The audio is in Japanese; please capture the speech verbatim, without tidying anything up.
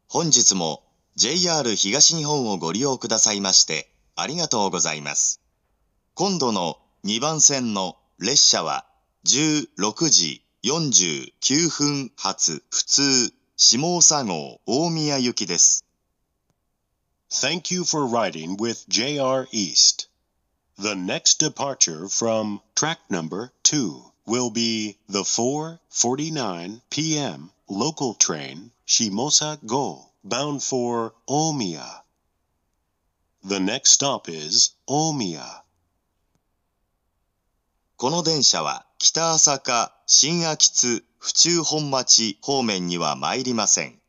本日も ジェイアール 東日本をご利用くださいましてありがとうございます。今度のにばん線の列車はじゅうろくじよんじゅうきゅうふん発普通下総号大宮行きです。 Thank you for riding with ジェイアール East. The next departure from track number two will be the four forty-nine p m local train Shimosa-go bound for Omiya. The next stop is Omiya. この電車は北朝霞、新秋津、府中本町方面には参りません。